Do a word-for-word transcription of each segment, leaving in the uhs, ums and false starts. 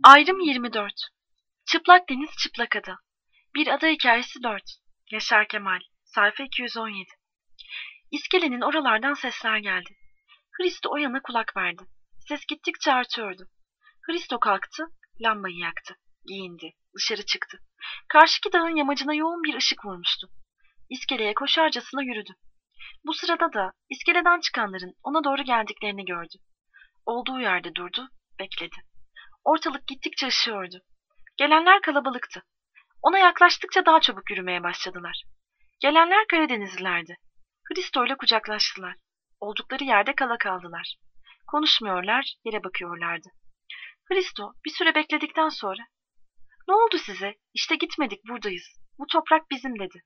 Ayrım yirmi dört. Çıplak deniz, çıplak ada. Bir ada hikayesi dört. Yaşar Kemal. Sayfa iki yüz on yedi. İskelenin oralardan sesler geldi. Hristo o yana kulak verdi. Ses gittikçe artıyordu. Hristo kalktı, lambayı yaktı. Giyindi, dışarı çıktı. Karşıki dağın yamacına yoğun bir ışık vurmuştu. İskeleye koşarcasına yürüdü. Bu sırada da iskeleden çıkanların ona doğru geldiklerini gördü. Olduğu yerde durdu, bekledi. Ortalık gittikçe ışıyordu. Gelenler kalabalıktı. Ona yaklaştıkça daha çabuk yürümeye başladılar. Gelenler Karadenizlilerdi. Hristo ile kucaklaştılar. Oldukları yerde kala kaldılar. Konuşmuyorlar, yere bakıyorlardı. Hristo bir süre bekledikten sonra "Ne oldu size? İşte gitmedik, buradayız. Bu toprak bizim," dedi.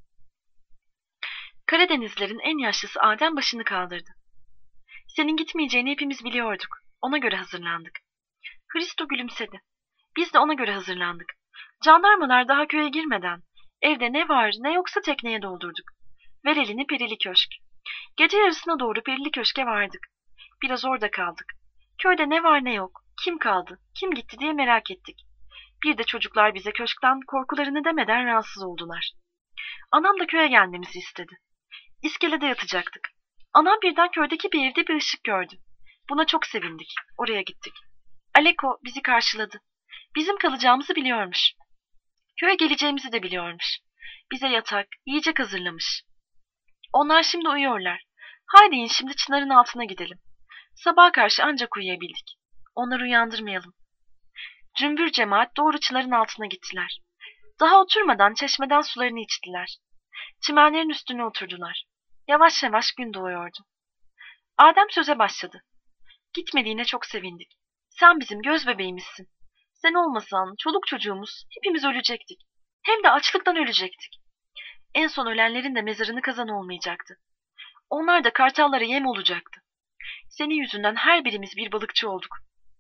Karadenizlerin en yaşlısı Adem başını kaldırdı. "Senin gitmeyeceğini hepimiz biliyorduk. Ona göre hazırlandık." Hristo gülümsedi. "Biz de ona göre hazırlandık. Jandarmalar daha köye girmeden evde ne var ne yoksa tekneye doldurduk. Ver elini Perili Köşk. Gece yarısına doğru Perili Köşk'e vardık. Biraz orada kaldık. Köyde ne var ne yok, kim kaldı, kim gitti diye merak ettik. Bir de çocuklar bize köşkten korkularını demeden rahatsız oldular. Anam da köye gelmemizi istedi. İskelede yatacaktık. Anam birden köydeki bir evde bir ışık gördü. Buna çok sevindik. Oraya gittik. Aleko bizi karşıladı. Bizim kalacağımızı biliyormuş. Köye geleceğimizi de biliyormuş. Bize yatak, yiyecek hazırlamış. Onlar şimdi uyuyorlar. Haydi in şimdi çınarın altına gidelim. Sabaha karşı ancak uyuyabildik. Onları uyandırmayalım." Cümbür cemaat doğru çınarın altına gittiler. Daha oturmadan çeşmeden sularını içtiler. Çimenlerin üstüne oturdular. Yavaş yavaş gün doğuyordu. Adem söze başladı. "Gitmediğine çok sevindik. Sen bizim göz bebeğimizsin. Sen olmasan çoluk çocuğumuz hepimiz ölecektik. Hem de açlıktan ölecektik. En son ölenlerin de mezarını kazan olmayacaktı. Onlar da kartallara yem olacaktı. Senin yüzünden her birimiz bir balıkçı olduk.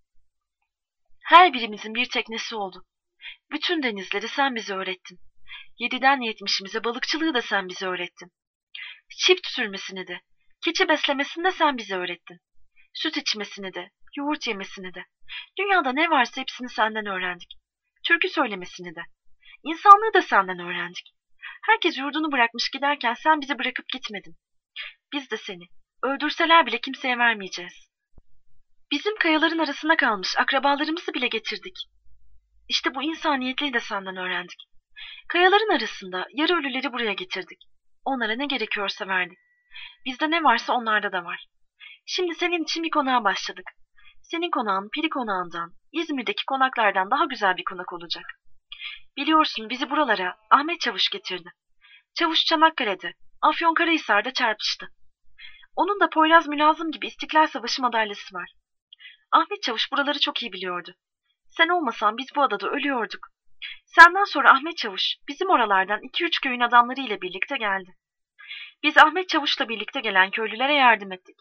Her birimizin bir teknesi oldu. Bütün denizleri sen bize öğrettin. Yediden yetmişimize balıkçılığı da sen bize öğrettin. Çift sürmesini de, keçi beslemesini de sen bize öğrettin. Süt içmesini de, yoğurt yemesini de. Dünyada ne varsa hepsini senden öğrendik. Türkü söylemesini de. İnsanlığı da senden öğrendik. Herkes yurdunu bırakmış giderken sen bizi bırakıp gitmedin. Biz de seni, öldürseler bile kimseye vermeyeceğiz. Bizim kayaların arasına kalmış akrabalarımızı bile getirdik. İşte bu insaniyetliği de senden öğrendik. Kayaların arasında yarı ölüleri buraya getirdik. Onlara ne gerekiyorsa verdik. Bizde ne varsa onlarda da var. Şimdi senin için bir konağa başladık. Senin konağın Peri Konağı'ndan, İzmir'deki konaklardan daha güzel bir konak olacak. Biliyorsun bizi buralara Ahmet Çavuş getirdi. Çavuş Çanakkale'de, Afyonkarahisar'da çarpıştı. Onun da Poyraz Mülazım gibi İstiklal Savaşı madalyası var. Ahmet Çavuş buraları çok iyi biliyordu. Sen olmasan biz bu adada ölüyorduk. Senden sonra Ahmet Çavuş bizim oralardan iki üç köyün adamları ile birlikte geldi. Biz Ahmet Çavuş'la birlikte gelen köylülere yardım ettik.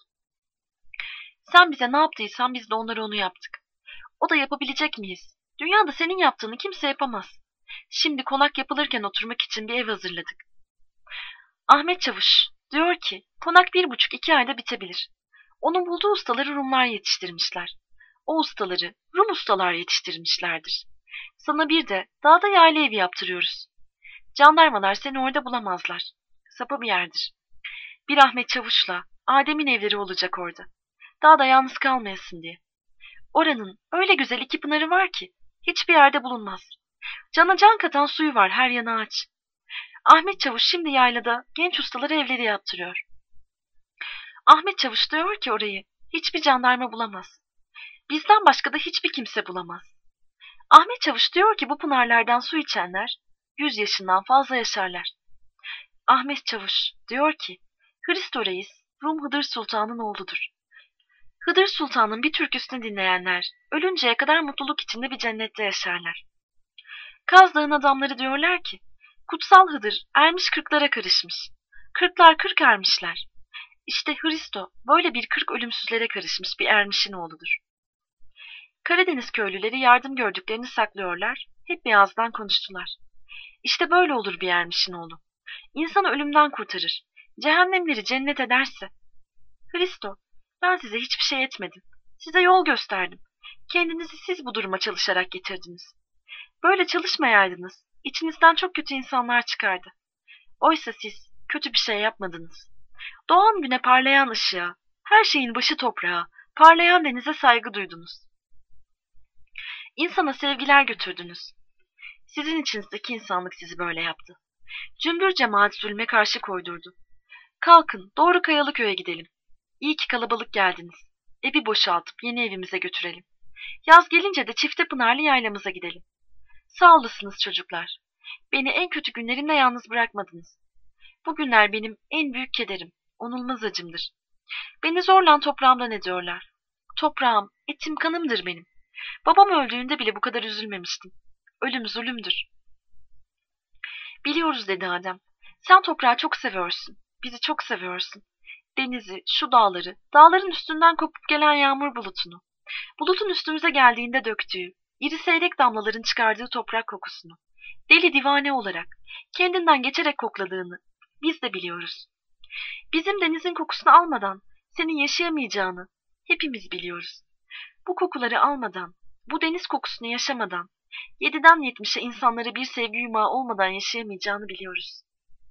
Sen bize ne yaptıysan biz de onlara onu yaptık. O da yapabilecek miyiz? Dünyada senin yaptığını kimse yapamaz. Şimdi konak yapılırken oturmak için bir ev hazırladık. Ahmet Çavuş diyor ki konak bir buçuk iki ayda bitebilir. Onun bulduğu ustaları Rumlar yetiştirmişler. O ustaları Rum ustalar yetiştirmişlerdir. Sana bir de dağda yayla evi yaptırıyoruz. Jandarmalar seni orada bulamazlar. Sapa bir yerdir. Bir Ahmet Çavuş'la Adem'in evleri olacak orada. Dağda yalnız kalmayasın diye. Oranın öyle güzel iki pınarı var ki hiçbir yerde bulunmaz. Cana can katan suyu var, her yana ağaç. Ahmet Çavuş şimdi yaylada genç ustalara evleri yaptırıyor. Ahmet Çavuş diyor ki orayı hiçbir jandarma bulamaz. Bizden başka da hiçbir kimse bulamaz. Ahmet Çavuş diyor ki bu pınarlardan su içenler yüz yaşından fazla yaşarlar. Ahmet Çavuş diyor ki Hristo Reis Rum Hıdır Sultan'ın oğludur. Hıdır Sultan'ın bir türküsünü dinleyenler ölünceye kadar mutluluk içinde bir cennette yaşarlar. Kaz Dağı'nın adamları diyorlar ki Kutsal Hıdır ermiş kırklara karışmış. Kırklar kırk ermişler. İşte Hristo böyle bir kırk ölümsüzlere karışmış bir ermişin oğludur. Karadeniz köylüleri yardım gördüklerini saklıyorlar, hep bir ağızdan konuştular. İşte böyle olur bir ermişin oğlu. İnsanı ölümden kurtarır, cehennemleri cennet ederse. Hristo, ben size hiçbir şey etmedim. Size yol gösterdim. Kendinizi siz bu duruma çalışarak getirdiniz. Böyle çalışmayaydınız, içinizden çok kötü insanlar çıkardı. Oysa siz kötü bir şey yapmadınız. Doğan güne, parlayan ışığa, her şeyin başı toprağa, parlayan denize saygı duydunuz. İnsana sevgiler götürdünüz. Sizin içinizdeki insanlık sizi böyle yaptı. Cümbür cemaat zulme karşı koydurdu. Kalkın, doğru Kayalıköy'e gidelim. İyi ki kalabalık geldiniz. Evi boşaltıp yeni evimize götürelim. Yaz gelince de Çiftepınarlı yaylamıza gidelim. Sağ olasınız çocuklar. Beni en kötü günlerimde yalnız bırakmadınız. Bu günler benim en büyük kederim, onulmaz acımdır. Beni zorla toprağımdan ediyorlar. Toprağım, etim, kanımdır benim. Babam öldüğünde bile bu kadar üzülmemiştim. Ölüm zulümdür. Biliyoruz dedi Adem. Sen toprağı çok seviyorsun. Bizi çok seviyorsun. Denizi, şu dağları, dağların üstünden kopup gelen yağmur bulutunu. Bulutun üstümüze geldiğinde döktüğü, iri seyrek damlaların çıkardığı toprak kokusunu. Deli divane olarak, kendinden geçerek kokladığını biz de biliyoruz. Bizim denizin kokusunu almadan senin yaşayamayacağını hepimiz biliyoruz. Bu kokuları almadan, bu deniz kokusunu yaşamadan, yediden yetmişe insanlara bir sevgi yumağı olmadan yaşayamayacağını biliyoruz.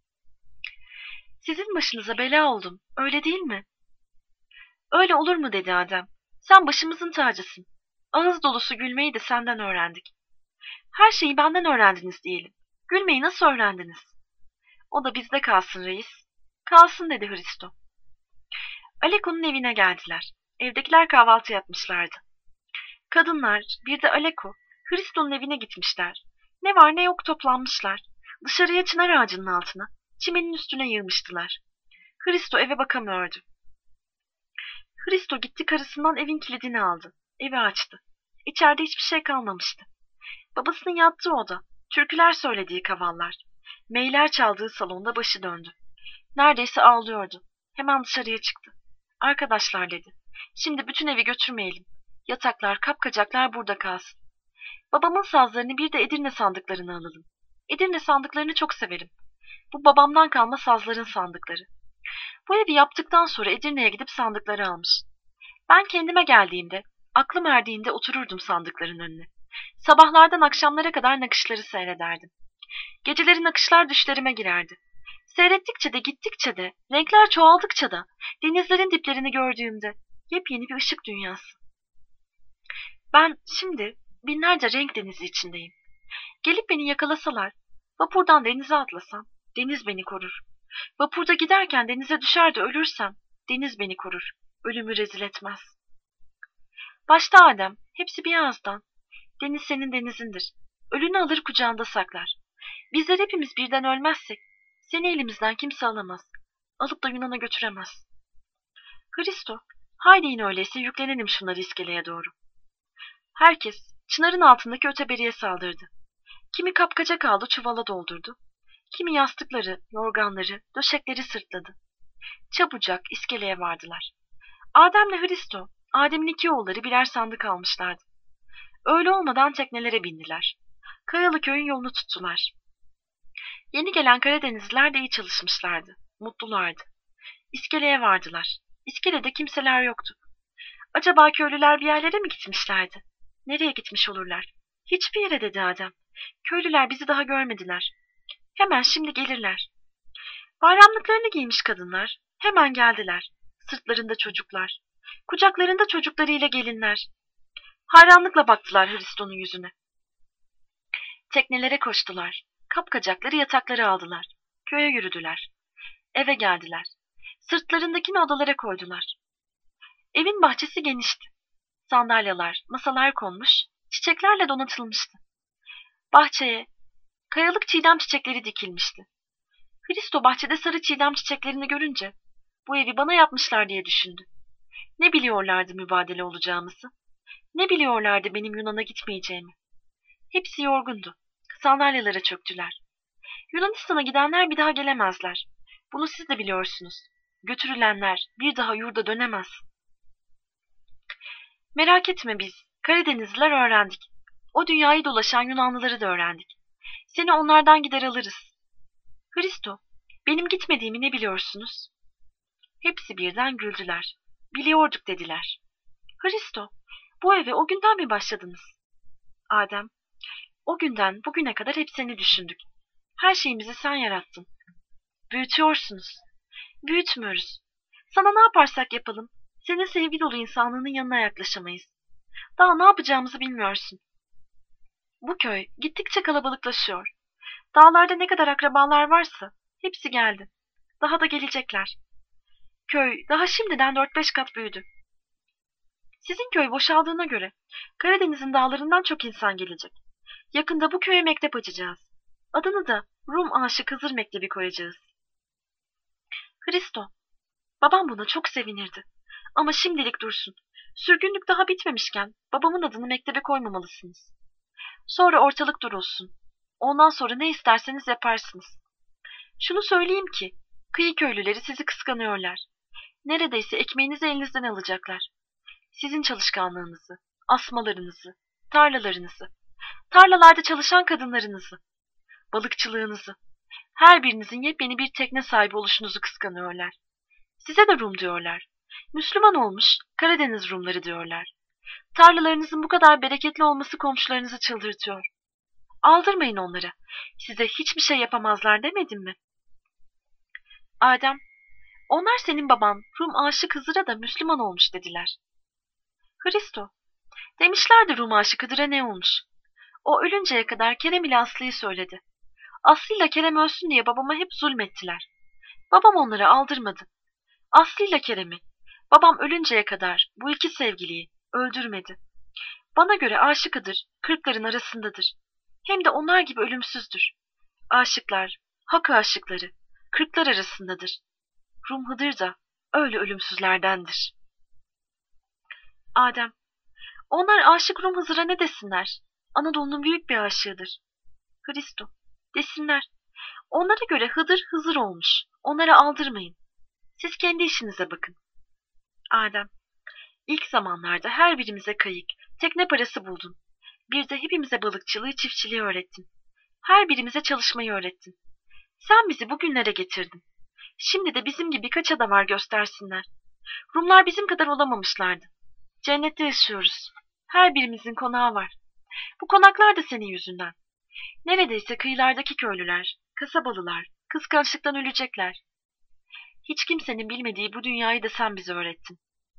Sizin başınıza bela oldum, öyle değil mi? Öyle olur mu dedi Adem. Sen başımızın tacısın. Ağız dolusu gülmeyi de senden öğrendik. Her şeyi benden öğrendiniz diyelim. Gülmeyi nasıl öğrendiniz? O da bizde kalsın reis. Kalsın dedi Hristo. Aleko'nun evine geldiler. Evdekiler kahvaltı yapmışlardı. Kadınlar, bir de Aleko, Hristo'nun evine gitmişler. Ne var ne yok toplanmışlar. Dışarıya çınar ağacının altına, çimenin üstüne yığmıştılar. Hristo eve bakamıyordu. Hristo gitti karısından evin kilidini aldı. Evi açtı. İçeride hiçbir şey kalmamıştı. Babasının yattığı oda, türküler söylediği kavallar, meyler çaldığı salonda başı döndü. Neredeyse ağlıyordu. Hemen dışarıya çıktı. Arkadaşlar dedi. Şimdi bütün evi götürmeyelim. Yataklar, kapkacaklar burada kalsın. Babamın sazlarını bir de Edirne sandıklarını alalım. Edirne sandıklarını çok severim. Bu babamdan kalma sazların sandıkları. Bu evi yaptıktan sonra Edirne'ye gidip sandıkları almış. Ben kendime geldiğimde, aklım erdiğinde otururdum sandıkların önüne. Sabahlardan akşamlara kadar nakışları seyrederdim. Geceleri nakışlar düşlerime girerdi. Seyrettikçe de gittikçe de, renkler çoğaldıkça da, denizlerin diplerini gördüğümde yepyeni bir ışık dünyası. Ben şimdi binlerce renk denizi içindeyim. Gelip beni yakalasalar, vapurdan denize atlasam, deniz beni korur. Vapurda giderken denize düşer de ölürsem, deniz beni korur, ölümü rezil etmez. Başta Adem, hepsi bir ağızdan. Deniz senin denizindir. Ölünü alır kucağında saklar. Bizler hepimiz birden ölmezsek, seni elimizden kimse alamaz. Alıp da Yunan'a götüremez. Hristo, haydi yine öyleyse yüklenelim şunları iskeleye doğru. Herkes, çınarın altındaki öteberiye saldırdı. Kimi kapkacak aldı çuvala doldurdu. Kimi yastıkları, yorganları, döşekleri sırtladı. Çabucak iskeleye vardılar. Adem'le Hristo, Adem'in iki oğulları birer sandık almışlardı. Öğle olmadan teknelere bindiler. Kayalıköy'ün yolunu tuttular. Yeni gelen Karadenizliler de iyi çalışmışlardı. Mutlulardı. İskeleye vardılar. İskelede kimseler yoktu. Acaba köylüler bir yerlere mi gitmişlerdi? Nereye gitmiş olurlar? Hiçbir yere dedi Adem. Köylüler bizi daha görmediler. Hemen şimdi gelirler. Bayramlıklarını giymiş kadınlar. Hemen geldiler. Sırtlarında çocuklar. Kucaklarında çocuklarıyla gelinler. Hayranlıkla baktılar Hristo'nun yüzüne. Teknelere koştular. Kapkacakları yatakları aldılar. Köye yürüdüler. Eve geldiler. Sırtlarındakini odalara koydular. Evin bahçesi genişti. Sandalyeler, masalar konmuş, çiçeklerle donatılmıştı. Bahçeye kayalık çiğdem çiçekleri dikilmişti. Hristo bahçede sarı çiğdem çiçeklerini görünce bu evi bana yapmışlar diye düşündü. Ne biliyorlardı mübadele olacağımızı? Ne biliyorlardı benim Yunan'a gitmeyeceğimi? Hepsi yorgundu. Sandalyelere çöktüler. Yunanistan'a gidenler bir daha gelemezler. Bunu siz de biliyorsunuz. Götürülenler bir daha yurda dönemez. Merak etme biz, Karadenizliler öğrendik. O dünyayı dolaşan Yunanlıları da öğrendik. Seni onlardan gider alırız. Hristo, benim gitmediğimi ne biliyorsunuz? Hepsi birden güldüler. Biliyorduk dediler. Hristo, Bu eve o günden mi başladınız? Adem, o günden bugüne kadar hep seni düşündük. Her şeyimizi sen yarattın. Büyütüyorsunuz. Büyütmüyoruz. Sana ne yaparsak yapalım, senin sevgi dolu insanlığının yanına yaklaşamayız. Daha ne yapacağımızı bilmiyorsun. Bu köy gittikçe kalabalıklaşıyor. Dağlarda ne kadar akrabalar varsa hepsi geldi. Daha da gelecekler. Köy daha şimdiden dört beş kat büyüdü. Sizin köy boşaldığına göre Karadeniz'in dağlarından çok insan gelecek. Yakında bu köye mektep açacağız. Adını da Rum Aşık Hızır Mektebi koyacağız. Hristo, babam buna çok sevinirdi. Ama şimdilik dursun. Sürgünlük daha bitmemişken babamın adını mektebe koymamalısınız. Sonra ortalık durulsun. Ondan sonra ne isterseniz yaparsınız. Şunu söyleyeyim ki, kıyı köylüleri sizi kıskanıyorlar. Neredeyse ekmeğinizi elinizden alacaklar. Sizin çalışkanlığınızı, asmalarınızı, tarlalarınızı, tarlalarda çalışan kadınlarınızı, balıkçılığınızı, her birinizin yepyeni bir tekne sahibi oluşunuzu kıskanıyorlar. Size de Rum diyorlar. Müslüman olmuş Karadeniz Rumları diyorlar. Tarlalarınızın bu kadar bereketli olması komşularınızı çıldırtıyor. Aldırmayın onlara. Size hiçbir şey yapamazlar demedim mi? Adem, onlar senin baban Rum aşık Hızır'a da Müslüman olmuş dediler. Hristo, demişlerdi Rum aşık Hızır'a ne olmuş? O ölünceye kadar Kerem ile Aslı'yı söyledi. Aslı ile Kerem ölsün diye babama hep zulmettiler. Babam onları aldırmadı. Aslı ile Kerem'i, babam ölünceye kadar bu iki sevgiliyi öldürmedi. Bana göre aşık Hıdır kırkların arasındadır. Hem de onlar gibi ölümsüzdür. Aşıklar, hak aşıkları, kırklar arasındadır. Rum Hıdır da öyle ölümsüzlerdendir. Adem, onlar aşık Rum Hızır'a ne desinler? Anadolu'nun büyük bir aşığıdır. Hristo, desinler. Onlara göre Hıdır Hızır olmuş. Onlara aldırmayın. Siz kendi işinize bakın. Adem, ilk zamanlarda her birimize kayık, tekne parası buldun. Bir de hepimize balıkçılığı, çiftçiliği öğrettin. Her birimize çalışmayı öğrettin. Sen bizi bugünlere getirdin. Şimdi de bizim gibi kaç ada var göstersinler. Rumlar bizim kadar olamamışlardı. Cennette yaşıyoruz. Her birimizin konağı var. Bu konaklar da senin yüzünden. Neredeyse kıyılardaki köylüler, kasabalılar, kıskançlıktan ölecekler. Hiç kimsenin bilmediği bu dünyayı da sen bize öğrettin.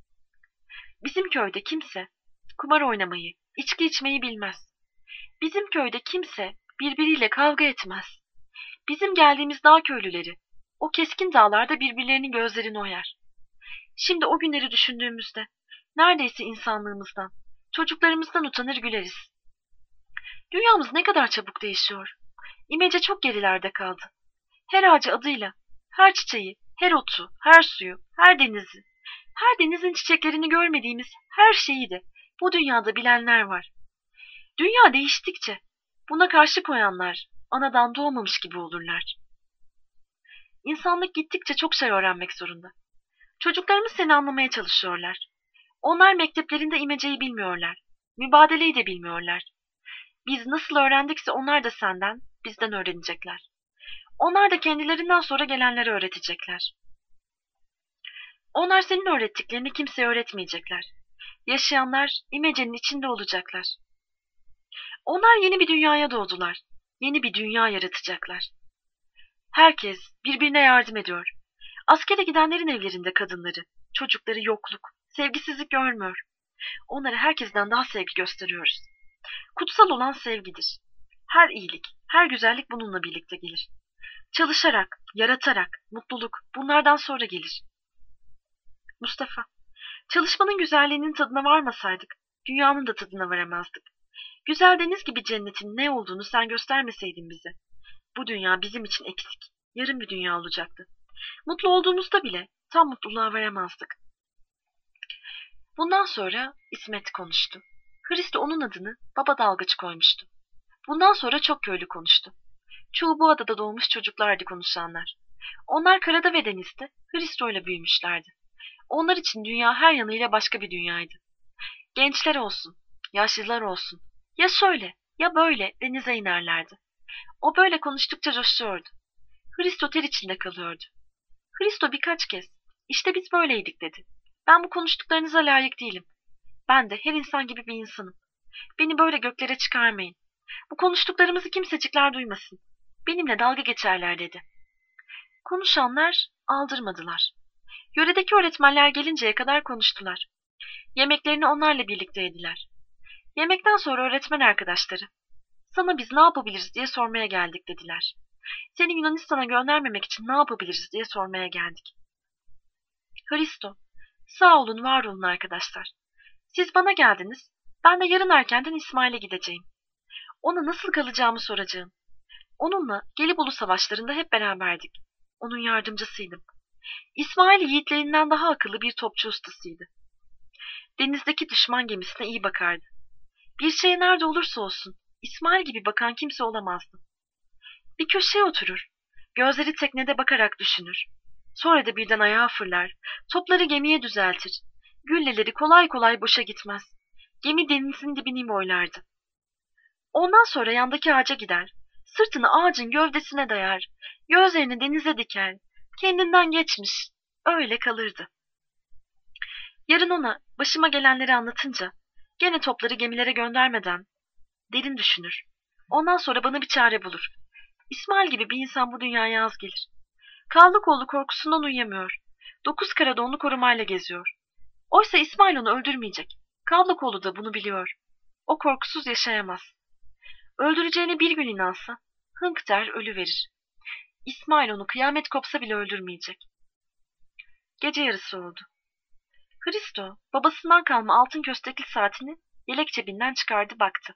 Bizim köyde kimse kumar oynamayı, içki içmeyi bilmez. Bizim köyde kimse birbiriyle kavga etmez. Bizim geldiğimiz dağ köylüleri, o keskin dağlarda birbirlerinin gözlerini oyar. Şimdi o günleri düşündüğümüzde neredeyse insanlığımızdan, çocuklarımızdan utanır güleriz. Dünyamız ne kadar çabuk değişiyor. İmece çok gerilerde kaldı. Her ağacı adıyla, her çiçeği, her otu, her suyu, her denizi, her denizin çiçeklerini görmediğimiz her şeyi de bu dünyada bilenler var. Dünya değiştikçe buna karşı koyanlar anadan doğmamış gibi olurlar. İnsanlık gittikçe çok şey öğrenmek zorunda. Çocuklarımız seni anlamaya çalışıyorlar. Onlar mekteplerinde imeceyi bilmiyorlar. Mübadeleyi de bilmiyorlar. Biz nasıl öğrendikse onlar da senden, bizden öğrenecekler. Onlar da kendilerinden sonra gelenlere öğretecekler. Onlar senin öğrettiklerini kimseye öğretmeyecekler. Yaşayanlar imecenin içinde olacaklar. Onlar yeni bir dünyaya doğdular. Yeni bir dünya yaratacaklar. Herkes birbirine yardım ediyor. Askere gidenlerin evlerinde kadınları, çocukları yokluk, sevgisizlik görmüyor. Onlara herkesten daha sevgi gösteriyoruz. Kutsal olan sevgidir. Her iyilik, her güzellik bununla birlikte gelir. Çalışarak, yaratarak, mutluluk bunlardan sonra gelir. Mustafa, çalışmanın güzelliğinin tadına varmasaydık, dünyanın da tadına varamazdık. Güzel deniz gibi cennetin ne olduğunu sen göstermeseydin bize. Bu dünya bizim için eksik, yarım bir dünya olacaktı. Mutlu olduğumuzda bile tam mutluluğa varamazdık. Bundan sonra İsmet konuştu. Hristo onun adını Baba Dalgıç koymuştu. Bundan sonra çok köylü konuştu. Çoğu bu adada doğmuş çocuklardı konuşanlar. Onlar karada ve denizde Hristo ile büyümüşlerdi. Onlar için dünya her yanıyla başka bir dünyaydı. Gençler olsun, yaşlılar olsun, ya şöyle ya böyle denize inerlerdi. O böyle konuştukça coşuyordu. Hristo ter içinde kalıyordu. Hristo birkaç kez, işte biz böyleydik dedi. Ben bu konuştuklarınıza layık değilim. Ben de her insan gibi bir insanım. Beni böyle göklere çıkarmayın. Bu konuştuklarımızı kimsecikler duymasın. Benimle dalga geçerler dedi. Konuşanlar aldırmadılar. Yöredeki öğretmenler gelinceye kadar konuştular. Yemeklerini onlarla birlikte yediler. Yemekten sonra öğretmen arkadaşları, sana biz ne yapabiliriz diye sormaya geldik dediler. Seni Yunanistan'a göndermemek için ne yapabiliriz diye sormaya geldik. Hristo, sağ olun var olun arkadaşlar. Siz bana geldiniz, ben de yarın erkenden İsmail'e gideceğim. Ona nasıl kalacağımı soracağım. Onunla Gelibolu savaşlarında hep beraberdik. Onun yardımcısıydım. İsmail yiğitlerinden daha akıllı bir topçu ustasıydı. Denizdeki düşman gemisine iyi bakardı. Bir şeye nerede olursa olsun İsmail gibi bakan kimse olamazdı. Bir köşeye oturur, gözleri teknede bakarak düşünür. Sonra da birden ayağa fırlar, topları gemiye düzeltir. Gülleleri kolay kolay boşa gitmez. Gemi denizin dibini boylardı. Ondan sonra yandaki ağaca gider, sırtını ağacın gövdesine dayar, gözlerini denize diker, kendinden geçmiş, öyle kalırdı. Yarın ona başıma gelenleri anlatınca, gene topları gemilere göndermeden derin düşünür. Ondan sonra bana bir çare bulur. İsmail gibi bir insan bu dünyaya az gelir. Kallıkoğlu korkusundan uyuyamıyor. Dokuz karada onu korumayla geziyor. Oysa İsmail onu öldürmeyecek. Kallıkoğlu da bunu biliyor. O korkusuz yaşayamaz. Öldüreceğine bir gün inansa, hınk der ölüverir. İsmail onu kıyamet kopsa bile öldürmeyecek. Gece yarısı oldu. Hristo babasından kalma altın köstekli saatini yelek cebinden çıkardı baktı.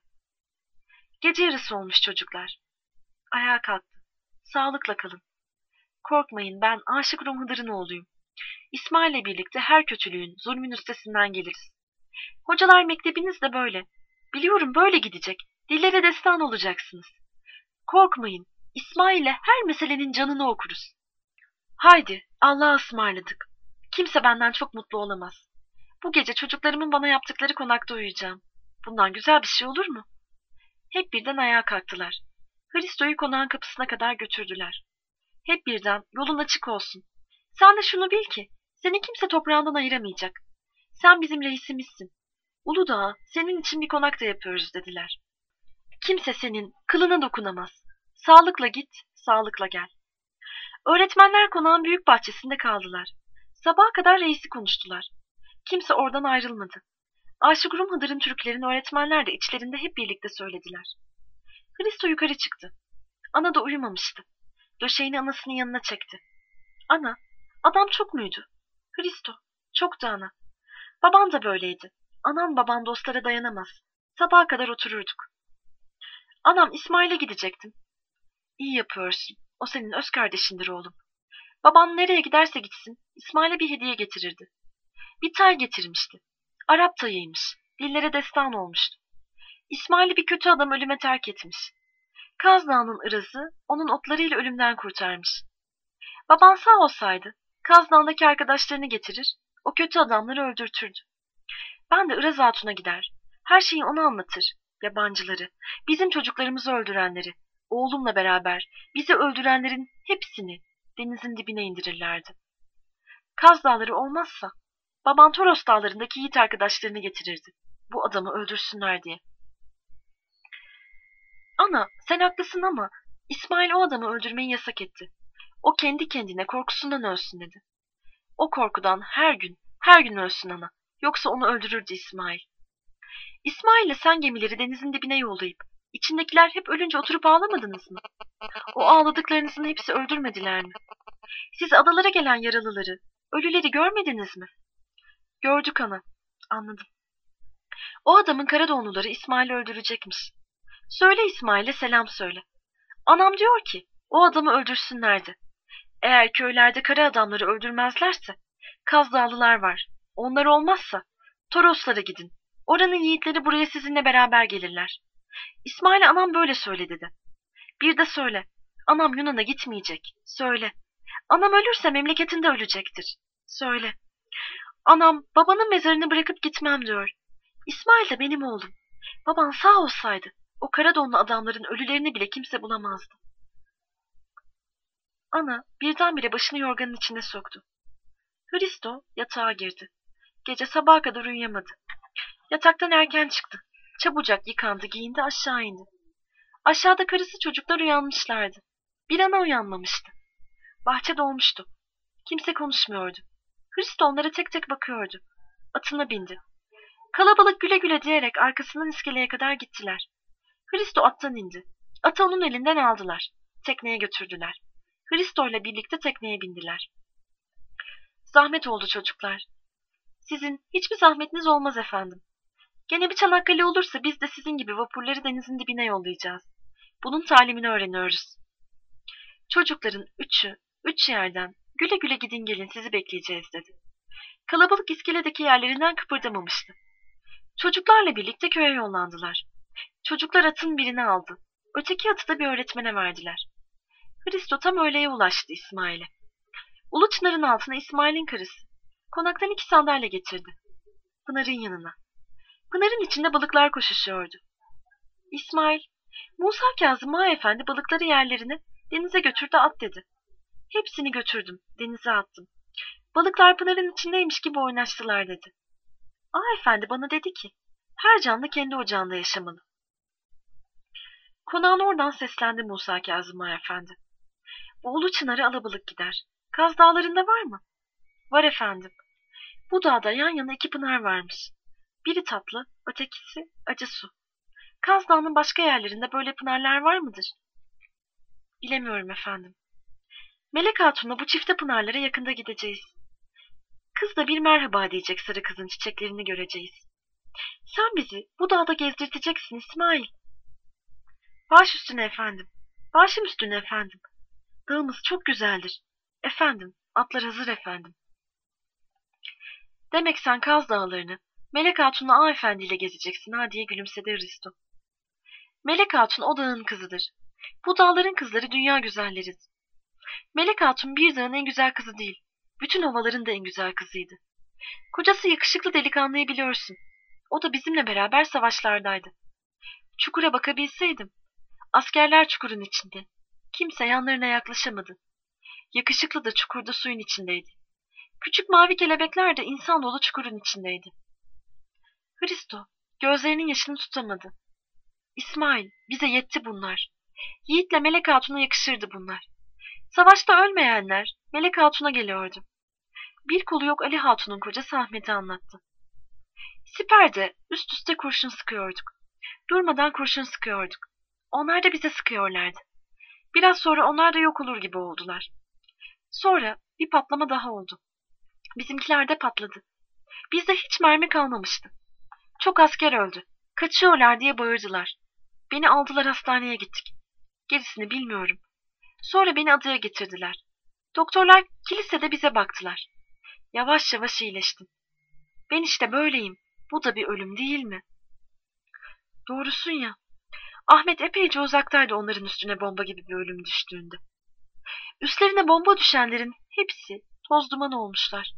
Gece yarısı olmuş çocuklar. Ayağa kalktı. Sağlıkla kalın. Korkmayın, ben Aşık Rum Hıdır'ın oğluyum. İsmail'le birlikte her kötülüğün, zulmün üstesinden geliriz. Hocalar mektebiniz de böyle. Biliyorum böyle gidecek. Dillere destan olacaksınız. Korkmayın, İsmail'le her meselenin canını okuruz. Haydi, Allah'a ısmarladık. Kimse benden çok mutlu olamaz. Bu gece çocuklarımın bana yaptıkları konakta uyuyacağım. Bundan güzel bir şey olur mu? Hep birden ayağa kalktılar. Hristo'yu konağın kapısına kadar götürdüler. Hep birden yolun açık olsun. Sen de şunu bil ki seni kimse toprağından ayıramayacak. Sen bizim reisimizsin. Uludağ'a senin için bir konak da yapıyoruz dediler. Kimse senin kılına dokunamaz. Sağlıkla git, sağlıkla gel. Öğretmenler konağın büyük bahçesinde kaldılar. Sabaha kadar reisi konuştular. Kimse oradan ayrılmadı. Aşık Rum Hıdır'ın türkülerini öğretmenler de içlerinde hep birlikte söylediler. Hristo yukarı çıktı. Ana da uyumamıştı. Döşeğini anasının yanına çekti. Ana, adam çok muydu? Hristo, çok da ana. Baban da böyleydi. Anam baban dostlara dayanamaz. Sabaha kadar otururduk. Anam İsmail'e gidecektim. İyi yapıyorsun. O senin öz kardeşindir oğlum. Baban nereye giderse gitsin İsmail'e bir hediye getirirdi. Bir tay getirmişti. Arap tayıymış. Dillere destan olmuştu. İsmail'i bir kötü adam ölüme terk etmiş. Kaz Dağı'nın ırası onun otlarıyla ölümden kurtarmış. Baban sağ olsaydı Kaz Dağı'ndaki arkadaşlarını getirir, o kötü adamları öldürtürdü. Ben de Iraz Hatun'a gider, her şeyi ona anlatır, yabancıları, bizim çocuklarımızı öldürenleri, oğlumla beraber bizi öldürenlerin hepsini denizin dibine indirirlerdi. Kaz Dağları olmazsa baban Toros Dağları'ndaki yiğit arkadaşlarını getirirdi, bu adamı öldürsünler diye. Ana, sen haklısın ama İsmail o adamı öldürmeyi yasak etti. O kendi kendine korkusundan ölsün dedi. O korkudan her gün, her gün ölsün ana. Yoksa onu öldürürdü İsmail. İsmail'le sen gemileri denizin dibine yollayıp, içindekiler hep ölünce oturup ağlamadınız mı? O ağladıklarınızın hepsi öldürmediler mi? Siz adalara gelen yaralıları, ölüleri görmediniz mi? Gördük ana, anladım. O adamın Karadoğluları İsmail'i öldürecekmiş. Söyle İsmail'e selam söyle. Anam diyor ki, o adamı öldürsünlerdi. Eğer köylerde kara adamları öldürmezlerse, Kaz Dağlılar var. Onlar olmazsa, Toroslara gidin. Oranın yiğitleri buraya sizinle beraber gelirler. İsmail'e anam böyle söyle dedi. Bir de söyle, anam Yunan'a gitmeyecek. Söyle. Anam ölürse memleketinde ölecektir. Söyle. Anam babanın mezarını bırakıp gitmem diyor. İsmail de benim oğlum. Baban sağ olsaydı, o Karadonlu adamların ölülerini bile kimse bulamazdı. Ana birdenbire başını yorganın içine soktu. Hristo yatağa girdi. Gece sabaha kadar uyuyamadı. Yataktan erken çıktı. Çabucak yıkandı, giyindi, aşağı indi. Aşağıda karısı çocuklar uyanmışlardı. Bir ana uyanmamıştı. Bahçe dolmuştu. Kimse konuşmuyordu. Hristo onlara tek tek bakıyordu. Atına bindi. Kalabalık güle güle diyerek arkasından iskeleye kadar gittiler. Hristo attan indi. Atı onun elinden aldılar. Tekneye götürdüler. Hristo ile birlikte tekneye bindiler. Zahmet oldu çocuklar. Sizin hiçbir zahmetiniz olmaz efendim. Gene bir Çanakkale olursa biz de sizin gibi vapurları denizin dibine yollayacağız. Bunun talimini öğreniyoruz. Çocukların üçü, üç yerden güle güle gidin gelin sizi bekleyeceğiz dedi. Kalabalık iskeledeki yerlerinden kıpırdamamıştı. Çocuklarla birlikte köye yollandılar. Çocuklar atın birini aldı. Öteki atı da bir öğretmene verdiler. Hristo tam öğleye ulaştı İsmail'e. Ulu çınarın altına İsmail'in karısı konaktan iki sandalye getirdi. Pınar'ın yanına. Pınar'ın içinde balıklar koşuşuyordu. İsmail, Musa Kazım Ağa Efendi balıkları yerlerine denize götürdü at dedi. Hepsini götürdüm, denize attım. Balıklar Pınar'ın içindeymiş gibi oynaştılar dedi. Ağa Efendi bana dedi ki, her canlı kendi ocağında yaşamalı. Konağın oradan seslendi Musa Kazım Ağa Efendi. Bu ulu çınarı alabalık gider. Kaz Dağları'nda var mı? Var efendim. Bu dağda yan yana iki pınar varmış. Biri tatlı, ötekisi acı su. Kaz Dağı'nın başka yerlerinde böyle pınarlar var mıdır? Bilemiyorum efendim. Melek Hatun'la bu çifte pınarlara yakında gideceğiz. Kız da bir merhaba diyecek sarı kızın çiçeklerini göreceğiz. Sen bizi bu dağda gezdirteceksin İsmail. Baş üstüne efendim. Başım üstüne efendim. Dağımız çok güzeldir. Efendim, atlar hazır efendim. Demek sen Kaz Dağları'nı Melek Hatun'la Ağa Efendi ile gezeceksin ha diye gülümsedi Hristo. Melek Hatun o dağın kızıdır. Bu dağların kızları dünya güzelleriz. Melek Hatun bir dağın en güzel kızı değil, bütün ovaların da en güzel kızıydı. Kocası yakışıklı delikanlıyı biliyorsun. O da bizimle beraber savaşlardaydı. Çukura bakabilseydim. Askerler çukurun içinde. Kimse yanlarına yaklaşamadı. Yakışıklı da çukurda suyun içindeydi. Küçük mavi kelebekler de insan dolu çukurun içindeydi. Hristo gözlerinin yaşını tutamadı. İsmail, bize yetti bunlar. Yiğit'le Melek Hatun'a yakışırdı bunlar. Savaşta ölmeyenler Melek Hatun'a geliyordu. Bir kolu yok Ali Hatun'un kocası Ahmet'e anlattı. Siperde üst üste kurşun sıkıyorduk. Durmadan kurşun sıkıyorduk. Onlar da bize sıkıyorlardı. Biraz sonra onlar da yok olur gibi oldular. Sonra bir patlama daha oldu. Bizimkiler de patladı. Bizde hiç mermi kalmamıştı. Çok asker öldü. Kaçıyorlar diye bağırdılar. Beni aldılar hastaneye gittik. Gerisini bilmiyorum. Sonra beni adaya getirdiler. Doktorlar kilisede bize baktılar. Yavaş yavaş iyileştim. Ben işte böyleyim. Bu da bir ölüm değil mi? Doğrusun ya. Ahmet epeyce uzaktaydı onların üstüne bomba gibi bir ölüm düştüğünde. Üstlerine bomba düşenlerin hepsi toz duman olmuşlar.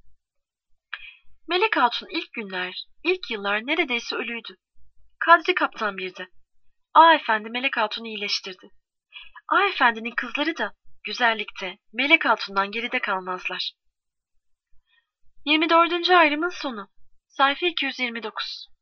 Melek Hatun ilk günler, ilk yıllar neredeyse ölüydü. Kadri Kaptan bir de. Ağa Efendi Melek Hatun'u iyileştirdi. Ağa Efendi'nin kızları da güzellikte Melek Hatun'dan geride kalmazlar. yirmi dördüncü ayrımın sonu. Sayfa iki yüz yirmi dokuz.